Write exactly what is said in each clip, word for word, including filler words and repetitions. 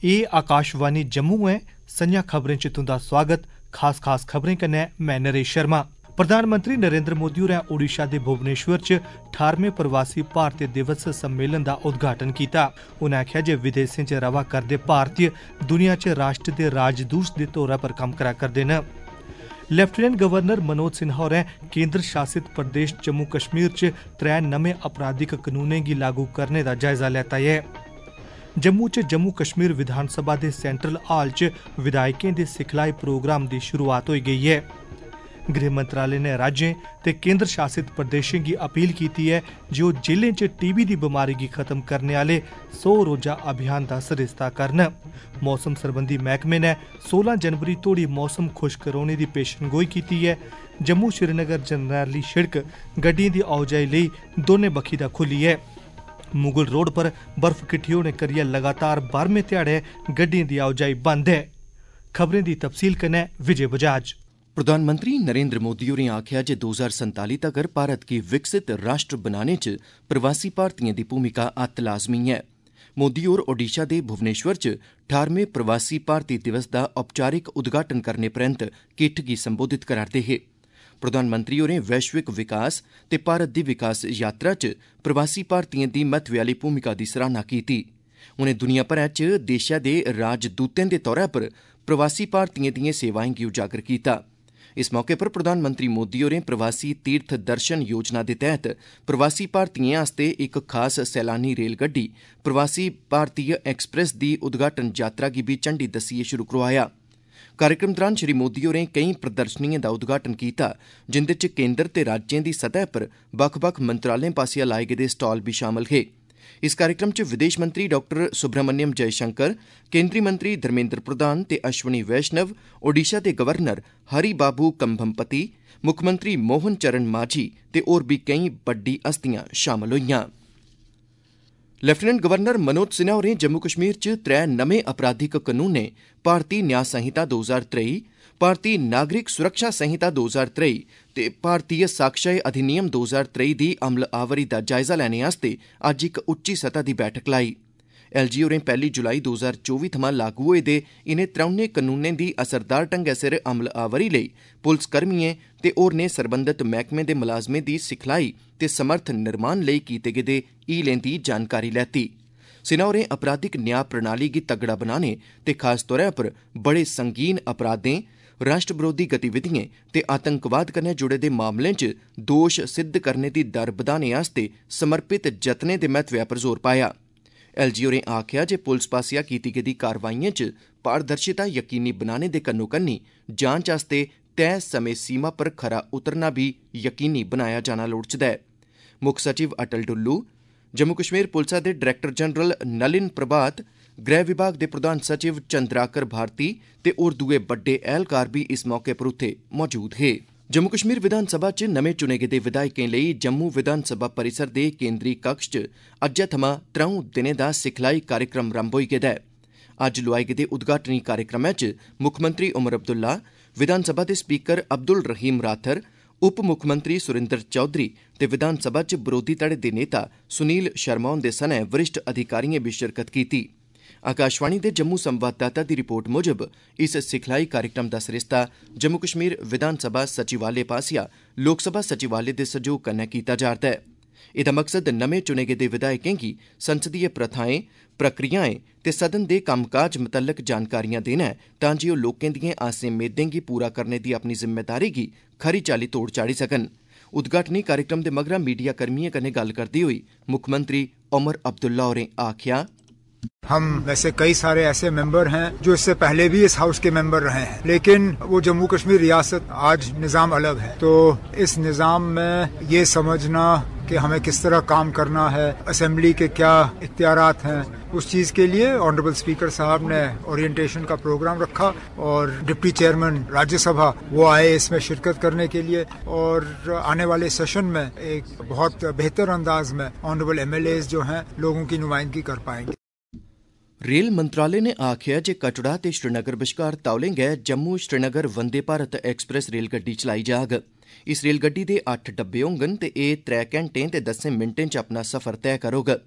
ये आकाशवाणी जम्मू है। संजा खबरें च तुंदा स्वागत। खास खास खबरें कन्नै मैं नरेश शर्मा। प्रधानमंत्री नरेंद्र मोदी होरें ओडिशा दे भुवनेश्वर च अठारहवें प्रवासी भारतीय दिवस सम्मेलन दा उद्घाटन कीता। उनें आखेआ जे विदेशें च रवा करदे भारतीय दुनिया च राष्ट्र दे राजदूत दे तौरा पर कम्म करा करदे न। लेफ्टिनेंट गवर्नर मनोज सिन्हा होरें केंद्र शासित प्रदेश जम्मू कश्मीर च त्रै नमें आपराधिक कानूनें गी लागू करने दा जायजा लैता ऐ। जम्मू च जम्मू कश्मीर विधानसभा दे सेंट्रल हाल च विधायकें दे सिखलाई प्रोग्राम दी शुरुआत होई गई है। गृह मंत्रालय ने राज्यें ते केंद्र शासित प्रदेशें गी अपील कीती है जे ओह् जेलें च टीबी दी बमारी गी खत्म करने आह्ले सौ रोजा अभियान दा सरिस्ता करन। मौसम सरबंधी मैह्कमे ने सोलह जनवरी तोड़ी मौसम खुश्क रौह्ने दी पेशनगोई कीती है। जम्मू श्रीनगर जरनैली शिड़क गड्डियें दी आओजाई लेई दोने बक्खी दा खुल्ली है। मुगल रोड पर बर्फ किट्ठी होने करियै लगातार बारहवें ध्याड़े गड्डियें दी आओजाई बंद है। खबरें दी तफसील कन्नै विजय बजाज। प्रधानमंत्री नरेंद्र मोदी होरें आखेआ जे दो हजार संताली तगर भारत गी विकसित राष्ट्र बनाने च प्रवासी भारतीयें दी भूमिका अत्त लाज़मी है। मोदी होर ओडिशा दे भुवनेश्वर च अठारहवें प्रवासी भारतीय दिवस दा औपचारिक उद्घाटन करने परैंत किट्ठ गी संबोधित करा'रदे हे। प्रधानमंत्री होरें वैश्विक विकास ते भारत दी विकास यात्रा च प्रवासी भारतीयें दी महत्वै आह्ली भूमिका दी सराहना कीती। उनें दुनिया भरै च देशै दे राजदूतें दे तौरा पर प्रवासी भारतीयें दिएं सेवाएं गी उजागर कीता। इस मौके पर प्रधानमंत्री मोदी होरें प्रवासी तीर्थ दर्शन योजना दे तैह्त प्रवासी भारतीयें आस्तै इक खास सैलानी रेलगड्डी प्रवासी भारतीय एक्सप्रेस दी उद्घाटन यात्रा गी बी झंडी दस्सियै शुरू करोआया। कार्यक्रम दौरान श्री मोदी होरें केईं प्रदर्शनिएं दा उद्घाटन कीता जिंदे च केंद्र ते राज्यें दी सतह पर बक्ख बक्ख मंत्रालयें पास्सेआ लाए गेदे स्टाल बी शामल हे। इस कार्यक्रम च विदेश मंत्री डॉक्टर सुब्रमण्यम जयशंकर, केंद्री मंत्री धर्मेंद्र प्रधान ते अश्वनी वैष्णव, ओडिशा दे गवर्नर हरि बाबू कंभमपति, मुक्खमंत्री मोहन चरण मांझी ते होर बी केईं बड्डी हस्तियां शामल होईयां। लेफ्टिनेंट गवर्नर मनोज सिन्हा होरें जम्मू कश्मीर च त्रै नमें आपराधिक कानूनें भारती न्याय संहिता दो हजार त्रेई, भारती नागरिक सुरक्षा संहिता दो हजार त्रेई ते भारतीय साक्ष्य अधिनियम दो हजार त्रेई दी अमल आवरी दा जायजा लैने आस्तै अज्ज इक उच्ची सतह दी बैठक लाई। एलजी होरें पैह्ली जुलाई दो हजार चौबी थमां लागू होए दे इनें त्रौनें कानूनें दी असरदार ढंगै सिर अमल आवरी लेई पुलसकर्मियें ते होरनें सरबंधत मैह्कमें दे मुलाजमें दी सिखलाई ते समर्थ निर्माण लेई कीते गेदे हीलें दी जानकारी लैती। सिन्हा होरें अपराधिक न्याय प्रणाली गी तगड़ा बनाने ते खास तौर पर बड़े संगीन अपराधें, राष्ट्र बरोधी गतिविधिएं ते आतंकवाद कन्नै जुड़े दे मामलें च दोश सिद्ध करने दी दर बधाने आस्तै समर्पित जतनें दे महत्वै पर जोर पाया। एलजी होरें आखेआ जे पुलस पास्सेआ कीती गेदी कार्रवाइएं च पारदर्शिता यकीनी बनाने दे कन्नो कन्नी जांच आस्तै तय समें सीमा पर खरा उतरना भी यकीनी बनाया जाना लोड़चदा ऐ। मुक्ख सचिव अटल डुल्लू, जम्मू कश्मीर पुलसा दे डायरैक्टर जनरल नलिन प्रभात, गृह विभाग दे प्रधान सचिव चंद्राकर भारती ते होर दुए बड्डे ऐह्लकार बी इस मौके पर उत्थे मौजूद हे। जम्मू कश्मीर विधानसभा च नमें चुने गेदे विधायकें लेई जम्मू विधानसभा परिसर दे केंद्री कक्ष च अज्जै थमां त्र'ऊं दिनें दा सिखलाई कार्यक्रम रंभ होई गेदा ऐ। अज्ज लोआए गेदे उद्घाटनी कार्यक्रमै च मुक्खमंत्री उमर अब्दुल्ला, विधानसभा दे स्पीकर अब्दुल रहीम राथर, उप मुक्खमंत्री सुरिंदर चौधरी ते विधानसभा च बरोधी धड़े दे नेता सुनील शर्मा हुंदे सनै वरिष्ठ अधिकारिएं बी शिरकत कीती। आकाशवाणी दे जम्मू संवाददाता दी रिपोर्ट मुजब इस सिखलाई कार्यक्रम दा सरिस्ता जम्मू कश्मीर विधानसभा सचिवालय पास्सेआ लोकसभा सचिवालय दे सैह्योग कन्नै कीता जा'रदा ऐ। एह्दा मकसद नमें चुने गेदे विधायकें गी संसदीय प्रथाएं, प्रक्रियाएं ते सदन दे कम्मकाज मतल्लक जानकारियां देना ऐ तां जे ओह् लोकें दिएं आसें मेदें गी पूरा करने दी अपनी जिम्मेदारी गी खरी चाल्ली तोड़ चाढ़ी सकन। उद्घाटनी कार्यक्रम दे मगरा मीडिया कर्मियें कन्नै गल्ल करदे होई मुक्खमंत्री उमर अब्दुल्ला होरें आखेआ, हम वैसे कई सारे ऐसे मेंबर हैं जो इससे पहले भी इस हाउस के मेंबर रहे हैं, लेकिन वो जम्मू कश्मीर रियासत आज निज़ाम अलग है, तो इस निज़ाम में ये समझना कि हमें किस तरह काम करना है, असेंबली के क्या इख्तियारात हैं, उस चीज़ के लिए ऑनरेबल स्पीकर साहब ने ओरिएंटेशन का प्रोग्राम रखा और डिप्टी चेयरमैन राज्यसभा वो आए इसमें शिरकत करने के लिए, और आने वाले सेशन में एक बहुत बेहतर अंदाज में ऑनरेबल एमएलएज जो हैं लोगों की नुमाइंदगी कर पाएंगे। रेल मंत्रालय ने आखेआ जे कटड़ा ते श्रीनगर बश्कार तौलें गै जम्मू श्रीनगर वंदे भारत एक्सप्रेस रेलगड्डी चलाई जाग। इस रेलगड्डी दे अट्ठ डब्बे होङन ते एह् त्रै घैंटें ते दस्सें मिंटें च अपना सफर तय करोग।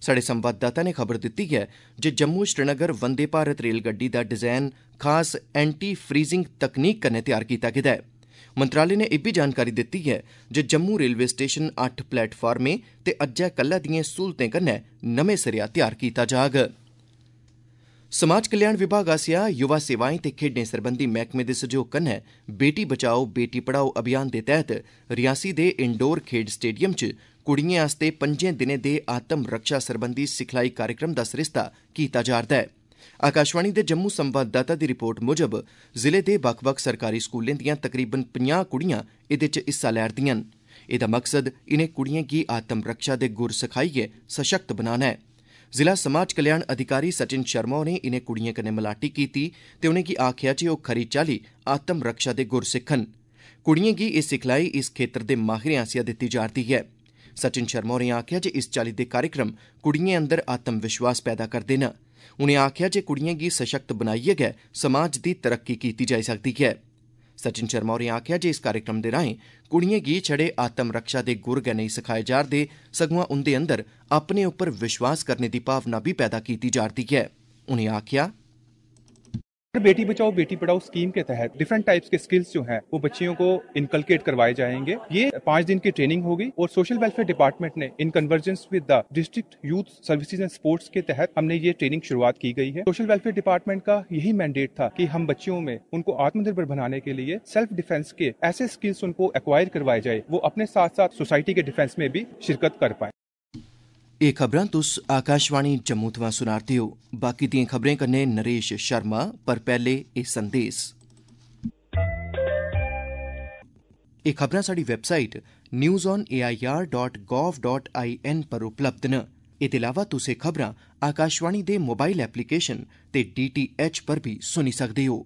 साढ़े संवाददाता ने खबर दित्ती है जे जम्मू श्रीनगर वंदे भारत रेलगड्डी दा डिजाइन खास एंटी फ्रीजिंग तकनीक कन्नै तैयार कीता गेदा ऐ। मंत्रालय ने इब्बी जानकारी दित्ती है जे जम्मू रेलवे स्टेशन अट्ठ प्लेटफार्में ते अज्जै कल्लै दिएं सहूलतें कन्नै नमें सिरेआ तैयार कीता जाग। समाज कल्याण विभाग आसेआ युवा सेवाएं ते खेड्डें सरबंधी मैह्कमे दे सैह्योग कन्नै बेटी बचाओ बेटी पढ़ाओ अभियान दे तैह्त रियासी दे इंडोर खेड्ड स्टेडियम च कुड़िएं आस्तै पंजें दिनें दे आत्म रक्षा सरबंधी सिखलाई कार्यक्रम दा सरिस्ता कीता जा'रदा ऐ। आकाशवाणी दे जम्मू संवाददाता दी रिपोर्ट मुजब जिले दे बक्ख-बक्ख सरकारी स्कूलें दियां तकरीबन पंजाह् कुड़ियां एह्दे च हिस्सा लै'रदियां न। एह्दा मकसद इनें कुड़िएं गी आत्म रक्षा दे गुर सखाइयै सशक्त बनाना ऐ। जिला समाज कल्याण अधिकारी सचिन शर्मा होरें इनें कुड़िएं कन्नै मलाटी कीती ते उनेंगी आखेआ जे ओह् खरी चाल्ली आत्म रक्षा दे गुर सिक्खन। कुड़िएं गी एह् सिखलाई इस खेत्तर दे माहिरें आसेआ दित्ती जा'रदी ऐ। सचिन शर्मा होरें आखेआ जे इस चाल्ली दे कार्यक्रम कुड़िएं अंदर आत्म विश्वास पैदा करदे न। उनें आखेआ जे कुड़िएं गी सशक्त बनाइयै गै समाज दी तरक्की कीती जाई सकदी ऐ। सचिन शर्मा होरें आखेआ जे इस कार्यक्रम दे राएं कुड़िएं गी छड़े आत्म रक्षा दे गुर गै नेईं सखाए जा'रदे सगुआं उंदे अंदर अपने उप्पर विश्वास करने दी भावना भी पैदा कीती जा'रदी ऐ। उनें आखेआ बेटी बचाओ बेटी पढ़ाओ स्कीम के तहत डिफरेंट टाइप्स के स्किल्स जो हैं वो बच्चियों को इनकलकेट करवाए जाएंगे। ये पांच दिन की ट्रेनिंग होगी और सोशल वेलफेयर डिपार्टमेंट ने in convergence with the district youth services and sports के तहत हमने ये ट्रेनिंग शुरुआत की गई है। सोशल वेलफेयर डिपार्टमेंट का यही मैंडेट था कि हम बच्चियों में उनको आत्मनिर्भर बनाने के लिए सेल्फ डिफेंस के ऐसे स्किल्स उनको एक्वायर करवाए जाए वो अपने साथ साथ सोसाइटी के डिफेंस में भी शिरकत कर पाए। एह खबरां तुस आकाशवाणी जम्मू थमां सुना'रदे हो। बाकी दिएं खबरें कन्नै नरेश शर्मा, पर पैह्ले एह संदेश। एह खबरां साढ़ी website news on A I R dot gov dot I N पर उपलब्ध न। एह्दे अलावा तुस एह खबरां आकाशवाणी दे मोबाइल एप्लीकेशन ते डी टी एच पर भी सुनी सकदे हो।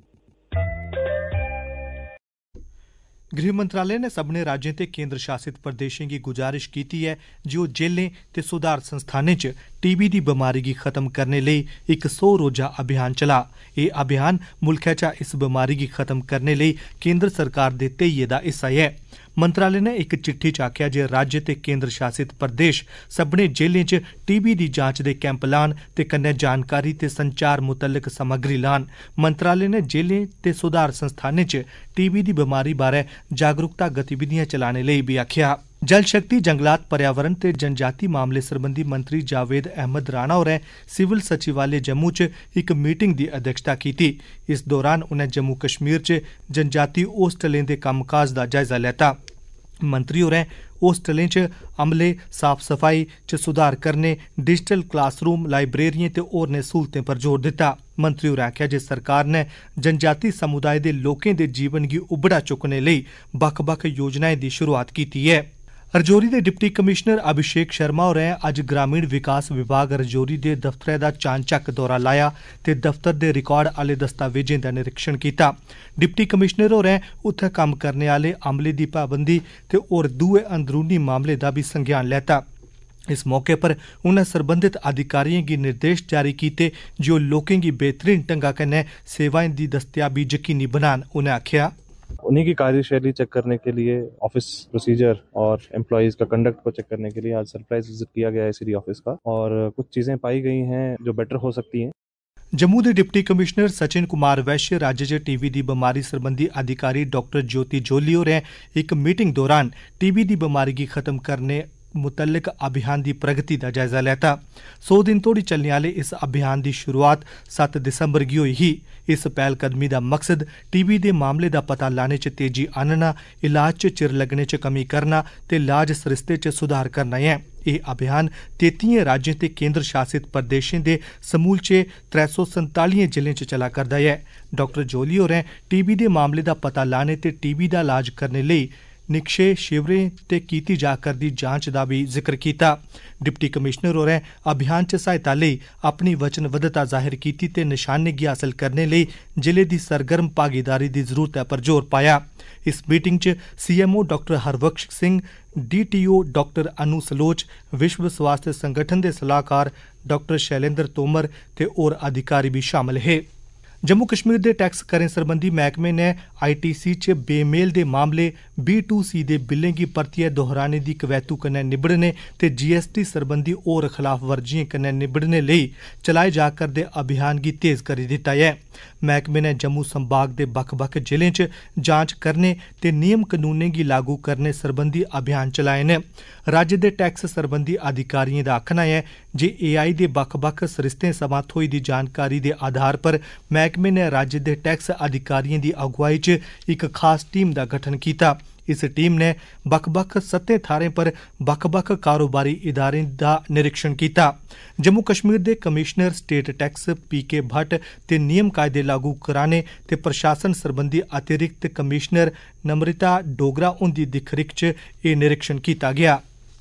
गृह मंत्रालय ने सब्भनें राज्यें ते केंद्र शासित प्रदेशें गी गुजारिश कीती ऐ जे ओह् जेलें ते सुधार संस्थानें च टीबी दी बमारी गी खत्म करने लेई इक सौ रोजा अभियान चला। एह् अभियान मुल्खै चा इस बमारी गी खत्म करने लेई केंद्र सरकार दे ध्येइये दा हिस्सा ऐ। मंत्रालय ने इक चिट्ठी च आखेआ जे राज्य ते केंद्र शासित प्रदेश सब्भनें जेलें च टीबी दी जांच दे कैंप लान ते कन्नै जानकारी ते संचार मुतल्लक समग्री लान। मंत्रालय ने जेलें ते सुधार संस्थानें च टीबी दी बमारी बारै जागरूकता गतिविधियां चलाने लेई बी आखेआ। जल शक्ति, जंगलात, पर्यावरण ते जनजाति मामले सरबंधी मंत्री जावेद अहमद राणा होरें सिविल सचिवालय जम्मू च इक मीटिंग दी अध्यक्षता कीती। इस दौरान उनें जम्मू कश्मीर च जनजाति होस्टलें दे कम्मकाज दा जायजा लैता। मंत्री होरें होस्टलें च अमले, साफ सफाई च सुधार करने, डिजिटल क्लासरूम, लाइब्रेरियें ते होरनें सहूलतें पर जोर दित्ता। मंत्री होरें आखेआ जे सरकार ने जनजाति समुदाय दे लोकें दे जीवन गी उबड़ा चुक्कने लेई बक्ख बक्ख योजनाएं दी शुरुआत कीती ऐ। रजौरी दे डिप्टी कमिश्नर अभिषेक शर्मा होरें अज्ज ग्रामीण विकास विभाग रजौरी दे दफ्तरै दा चानचक्क दौरा लाया ते दफ्तर दे रिकार्ड आह्ले दस्तावेजें दा निरीक्षण कीता। डिप्टी कमिश्नर होरें उत्थै कम्म करने आह्ले अमले दी पाबंदी ते होर दुए अंदरूनी मामले दा बी संज्ञान लैता। इस मौके पर उनें सरबंधित अधिकारियों गी निर्देश जारी कीते जे ओह् लोकें गी बेहतरीन ढंगा कन्नै सेवाएं दी दस्तयाबी यकीनी बनान। उनें आखेआ उन्हीं की कार्यशैली चेक करने के लिए, ऑफिस प्रोसीजर और एम्प्लॉयज का कंडक्ट को चेक करने के लिए आज सरप्राइज विजिट किया गया है एसीडी ऑफिस का, और कुछ चीजें पाई गई हैं जो बेटर हो सकती हैं। जम्मू दे डिप्टी कमिश्नर सचिन कुमार वैश्य, राज्य च टीबी दी बमारी सरबंधी अधिकारी डॉक्टर ज्योति जोली होरें इक मीटिंग दौरान टीबी दी बमारी गी खत्म करने मुतल्लिक अभियान दी प्रगति दा जायजा लैता। सौ दिन तोड़ी चलने आह्ले इस अभियान दी शुरुआत सत्त दिसंबर गी होई ही। इस पैह्लकदमी दा मकसद टीबी दे मामले दा पता लाने च तेजी आह्नना, इलाज च चिर लग्गने च कमी करना ते इलाज सरिस्ते च सुधार करना ऐ। एह् अभियान तेतियें राज्यें ते केंद्र शासित प्रदेशें दे समूलचे त्रै सौ संतालियें जिलें च चला करदा ऐ। डॉक्टर जोली होरें टीबी दे मामले दा पता लाने ते टीबी दा इलाज करने लेई निक्षे शिविरें ते कीती जा करदी जांच दा भी जिक्र कीता। डिप्टी कमिश्नर होरें अभियान च सहायता लेई अपनी वचनबद्धता जाहिर कीती ते निशाने गी हासल करने लेई जिले दी सरगर्म भागीदारी दी जरूरतै पर जोर पाया। इस मीटिंग च CMO doctor Harbakhsh Singh, DTO doctor Anu Saloch, विश्व स्वास्थ्य संगठन दे सलाहकार डॉक्टर शैलेंद्र तोमर ते होर अधिकारी भी शामल हे। जम्मू कश्मीर दे टैक्स करें सरबंधी महकमे ने आई टी सी च बेमेल दे मामले बी टू सी दे बिलें गी परतियै दोहराने दी कवैतू कन्नै निबड़ने ते जी एस टी सरबंधी होर खलाफ वर्जियें कन्नै निबड़ने लेई चलाए जा करदे अभियान गी तेज करी दित्ता ऐ। महकमे ने जम्मू संभाग दे बक्ख बक्ख जिलें च जांच करने ते नियम कानूनें गी लागू करने सरबंधी अभियान चलाए न। राज्य दे टैक्स सरबंधी अधिकारियें दा आखना ऐ जे ए आई दे बक्ख बक्ख सरिस्तें सवां थ्होई दी जानकारी दे आधार पर महकमे ने राज्य दे टैक्स अधिकारियें दी अगुवाई च इक खास टीम दा गठन कीता। इस टीम ने बक्ख बक्ख सत्तें थाह्रें पर बक्ख बक्ख कारोबारी इदारें दा निरीक्षण कीता। जम्मू कश्मीर दे commissioner state tax P K Bhatt ते नियम कायदे लागू कराने ते प्रशासन सरबंधी अतिरिक्त कमिशनर नम्रता डोगरा हुंदी दिक्ख-रिक्ख च एह् निरीक्षण कीता गेआ।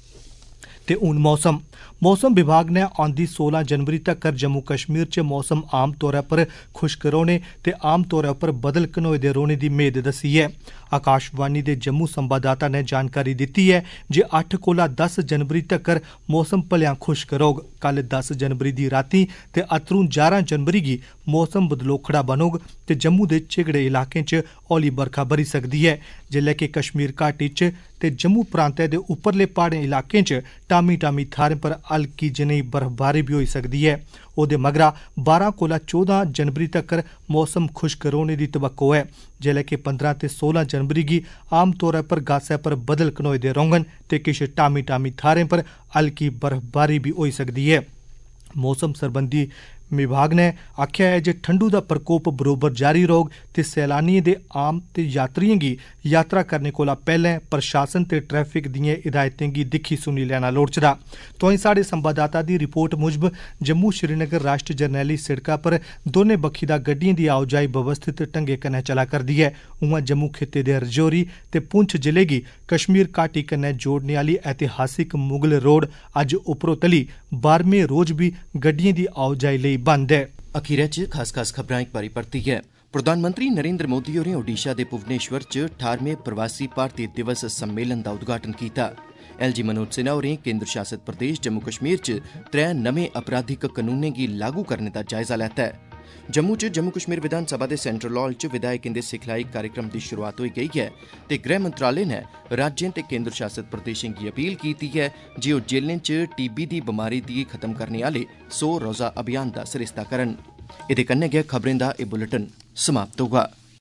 ते हून मौसम मौसम विभाग ने औंदी सोलह जनवरी तक्कर जम्मू कश्मीर च मौसम आम तौर पर खुश्क रौह्ने ते आम तौर पर बदल घनोए दे रौह्ने दी मेद दस्सी ऐ। आकाशवाणी दे जम्मू संवाददाता ने जानकारी दित्ती ऐ जे अट्ठ कोला दस जनवरी तक्कर मौसम भलेआं खुश्क रौह्ग। कल दस जनवरी दी रातीं ते अत्तरूं ञारां जनवरी गी मौसम बदलोखड़ा बनोग ते जम्मू दे झिगड़े इलाकें च हौली बरखा बरी सकदी ऐ, जेल्लै कि कश्मीर घाटी च ते जम्मू प्रांतै दे उप्परले प्हाड़ें इलाकें च टामी टामी थाह्रें पर हल्की जनेही बर्फबारी बी होई सकदी ऐ। ओह्दे मगरा बारां कोला चौदां जनवरी तक्कर मौसम खुश्क रौह्ने दी तवक्को ऐ, जेल्लै कि पंद्रह ते सोलां जनवरी गी आम तौर पर गासै पर बदल घनोए दे रौह्ङन ते किश टामी टामी थाह्रें पर हल्की बर्फबारी बी होई सकदी ऐ। मौसम सरबंधी विभाग ने आखेआ है जे ठंडू दा प्रकोप बरोबर जारी रौह्ग ते सैलानियें दे आम ते यात्रियें गी यात्रा करने कोला पैह्लें प्रशासन ते ट्रैफिक दिएं हिदायतें गी दिक्खी सुनी लैना लोड़चदा। तोआईं साढ़े संवाददाता दी रिपोर्ट मुजब जम्मू श्रीनगर राष्ट्र जरनैली सिड़का पर दौनें बक्खी दा गड्डियें दी आओजाई व्यवस्थित ढंगै कन्नै चला करदी ऐ। उआं जम्मू खित्ते दे रजौरी ते पुंछ जिले गी कश्मीर घाटी कन्नै जोड़ने आह्ली ऐतिहासिक मुगल रोड अज्ज उपरोतली बारहमें रोज बी गड्डियें दी आओजाई लेई बंद ऐ। अखीरै च खास खास खबरां इक बारी परतियै। प्रधानमंत्री नरेंद्र मोदी होरें ओडिशा दे भुवनेश्वर च ठारहमें प्रवासी भारतीय दिवस सम्मेलन दा उद्घाटन कीता। एल जी मनोज सिन्हा होरें केंद्र शासित प्रदेश जम्मू कश्मीर च त्रै नमें आपराधिक कानूनें गी लागू करने दा जायजा लैता है। जम्मू च जम्मू कश्मीर विधानसभा दे सेंट्रल हाल च विधायकें दे सिखलाई कार्यक्रम की शुरुआत होई गई है ते गृह मंत्रालय ने राज्यें ते केंद्र शासित प्रदेशें की अपील की है जे ओह् जेलें च टीबी दी बमारी गी खत्म करने आह्ले सौ रोज़ा अभियान दा सरिस्ता करन। एह्दे कन्नै गै खबरें दा एह् बुलेटिन समाप्त होगा।